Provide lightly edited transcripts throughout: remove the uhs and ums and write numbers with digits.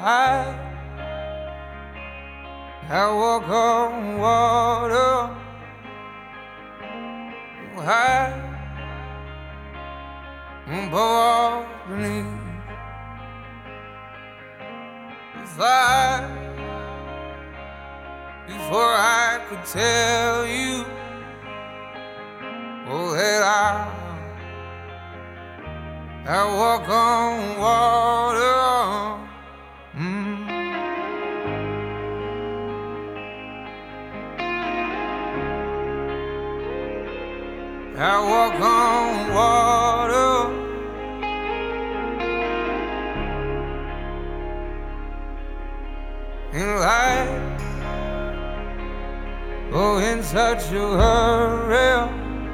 I walk on water. High above beneath. Before I could tell you, oh, that I walk on water. I walk on water. In life, oh, in such a hurry,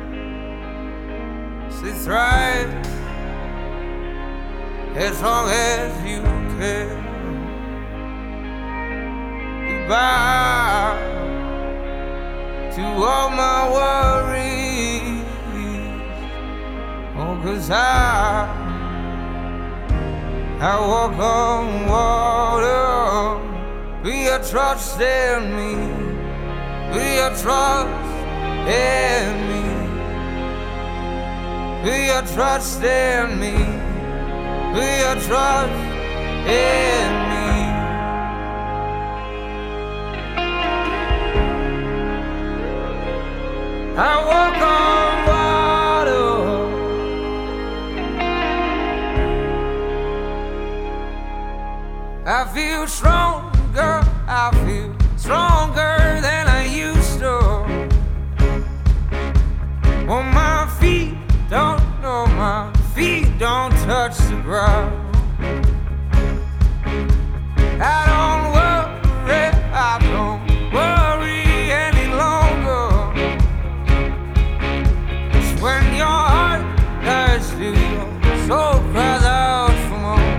say thrive as long as you can. Goodbye to all my worries, oh, 'cause I walk on water. Put your trust in me. Put your trust in me. Put your trust in me. Put your trust in me. I walk on water. I feel stronger. I feel stronger than I used to. Oh, my feet don't touch the ground. I don't worry any longer. 'Cause when your heart hurts, your soul cries out for more.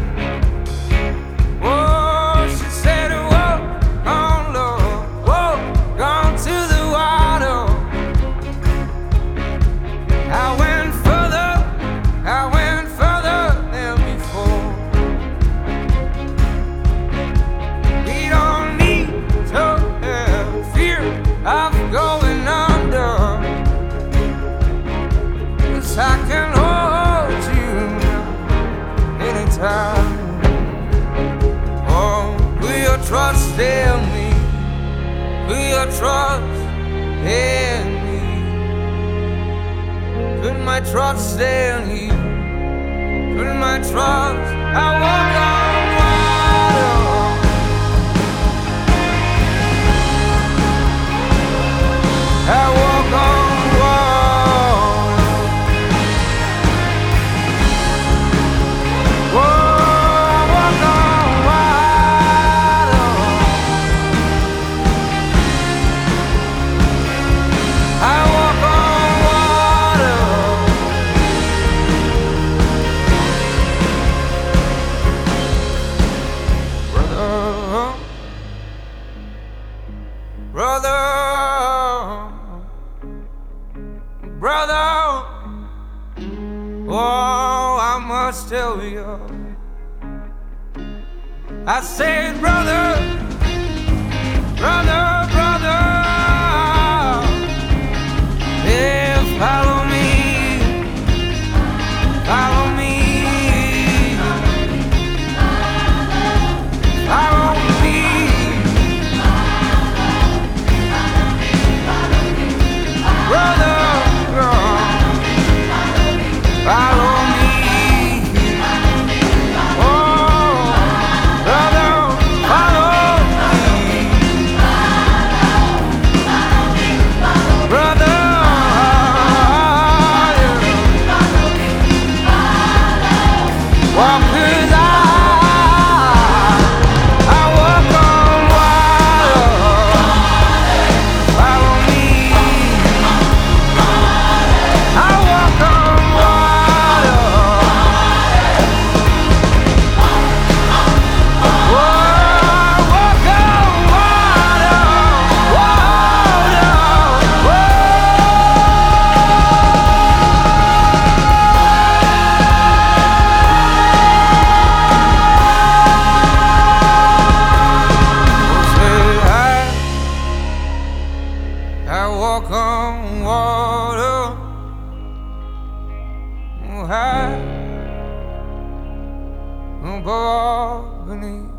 I can hold you anytime. Oh, put your trust in me. Put your trust in me. Put my trust in you. Put my trust. I walk on water. I walk on. Brother, oh, I must tell you. I said, brother, yeah, follow me, follow me, follow me, brother. Follow me, oh, brother, follow I walk on water, high above all beneath.